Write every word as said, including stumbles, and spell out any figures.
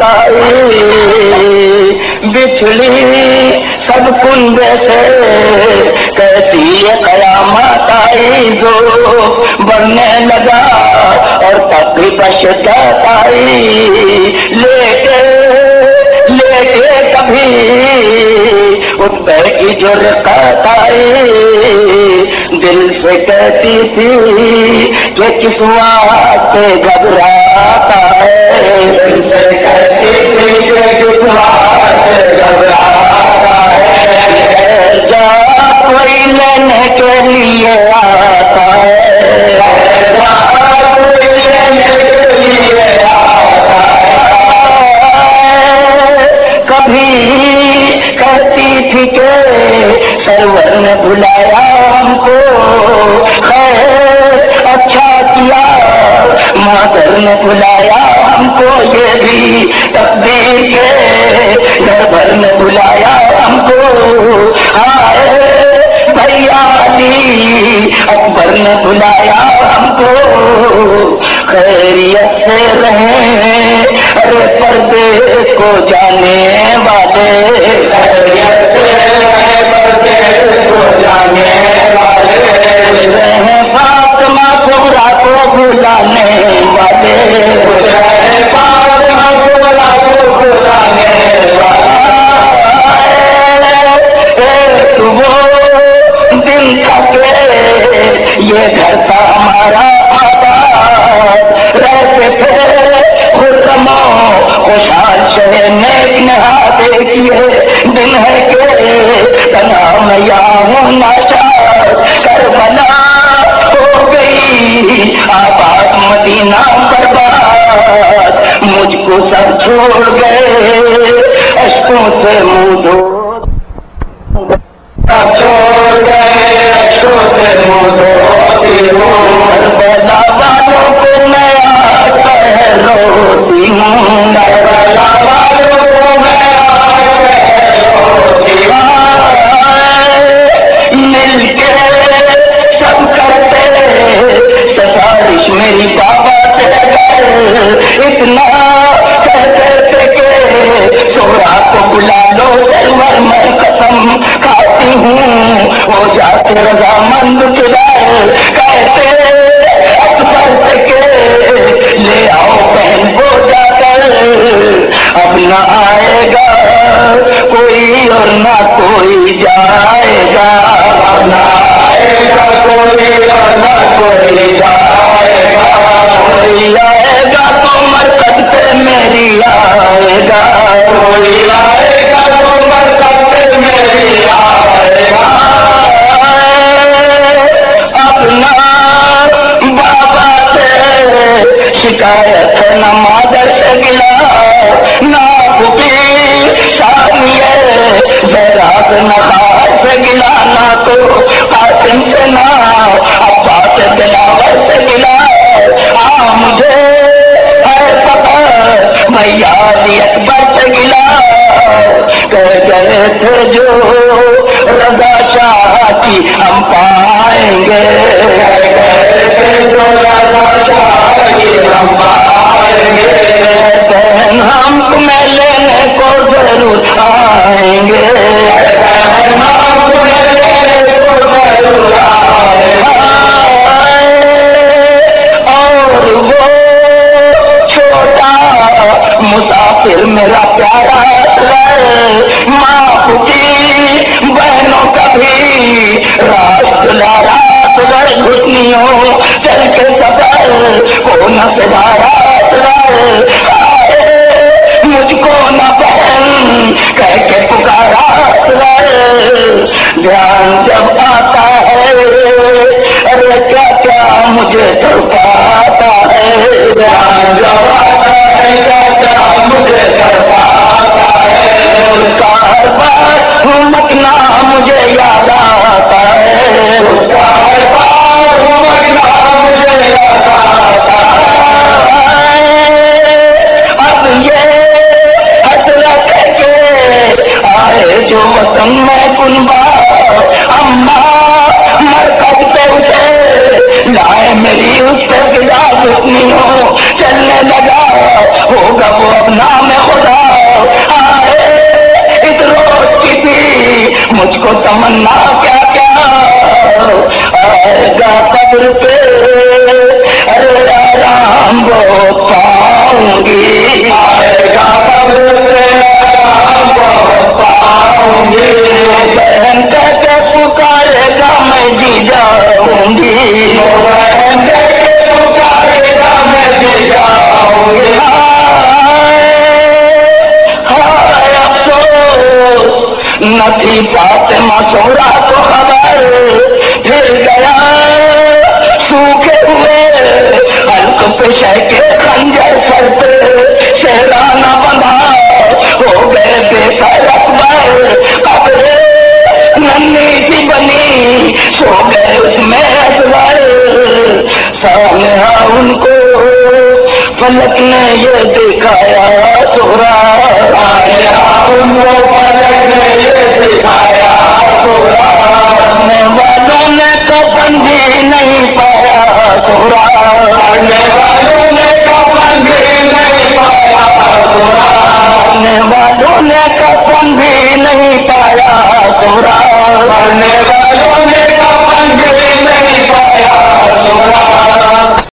آئی بچھڑی سب کنبے سے کیسی قیامت آئی جو بڑھنے لگا اور تقریب شدت آئی لیٹے لیٹے کبھی اٹھ بیٹھی جو رقت آئی دل سے کہتی تھی کہ کس واسطے گھبراتا ہے دل سے کہتی تھی کہ کس واسطے گھبراتا ہے جا کوئی لینے کے لیے آتا ہے جا کوئی لینے کے لیے آتا ہے کبھی کہتی تھی کہ سرور نے بلایا ہم کو خیر اچھا کیا مادر نے بلایا ہم کو یہ بھی تقدیر کے گھر بھر نے بلایا ہم کو ہائے بھیا علی اکبر نے بلایا ہم کو خیریت سے رہیں ارے پردے کو جانے والے خیریت سے رہیں پردے کو جانے والے رہیں فاطمہ کبریٰ کو بلانے والے رہیں فاطمہ کبریٰ کو بلانے والے ایک وہ دن تھا کہ یہ گھر تھا ہمارا آباد رہتے تھے خرم خوشحال شہر نیک نہاد دیکھیے دن ہے کہ تنہا میں یہاں ہوں ناچار کربلا ہو گئی آباد مدینہ برباد مجھ کو سب چھوڑ گئے اشکوں سے منہ دھو چھوڑ گئے اشکوں سے منہ دھوتی ہوں کربلا والوں کو میں آج کہہ روتی ہوں کربلا والوں کو میں آج کہہ روتی ہوں مل کے سب کرتے سفارش میری بابا سے اتنا کہتے تھے کہ سورا کو بلا لو سرور میں قسم کھاتی ہوں ہو جاتے رضامند کدھر کہتے اکبر سے کہ لے آؤ بہن کو جا کر اب نہ آئے گا کوئی اور نہ کوئی جائے گا اب نہ آئے گا کوئی اور نہ کوئی جائے گا کوئی آئے گا تو مرکز پہ میری آئے گا کوئی آئے گا تو مرکز پہ میری آئے گا اب نہ بابا سے شکایت ہے نہ مادر سے گلا نہ پھوپھی شادی زیرات نہ خواہر سے گلا نہ تو قاسم سے نہ ابا سے دلاور سے گلا ہاں مجھے ہے پتا بھیا علی اکبر سے گلا کہہ گئے تھے جو رضا شاہ کی ہم پائیں گے کہہ گئے تھے جو رضا شاہ کی ہم پائیں گے بہن ہم تمہیں لینے کو ضرور آئیں گے بہن ہم تمہیں لینے کو ضرور آئیں گے اور وہ چھوٹا مسافر میرا پیارا ماں کی بہنوں کا بھی راست دلارا سر گھٹنیوں چل کے سفر کو نہ سدھارا مجھ کو نہ بہن کہہ کے پکارا دھیان جب آتا ہے ارے کیا کیا مجھے تڑپاتا ہے دھیان جب آتا ہے کیا کیا مجھے تڑپاتا ہے اس کا ہر بار مکنا مجھے یاد آتا ہے اس کا ہر بار مکنا مجھے یاد آتا ہے اب یہ حسرت کے آئے جو وطن میں کنبا اماں مرکز پہ اٹھے لائے میری اس پہ گلا گھٹنی ہو چلنے یہ دکھایا سورا، آیا ان کو فلک نے یہ دکھایا سورا، مرنے والوں نے کفن بھی نہیں پایا سورا، مرنے والوں نے کفن بھی نہیں پایا سورا، مرنے والوں نے کفن بھی نہیں پایا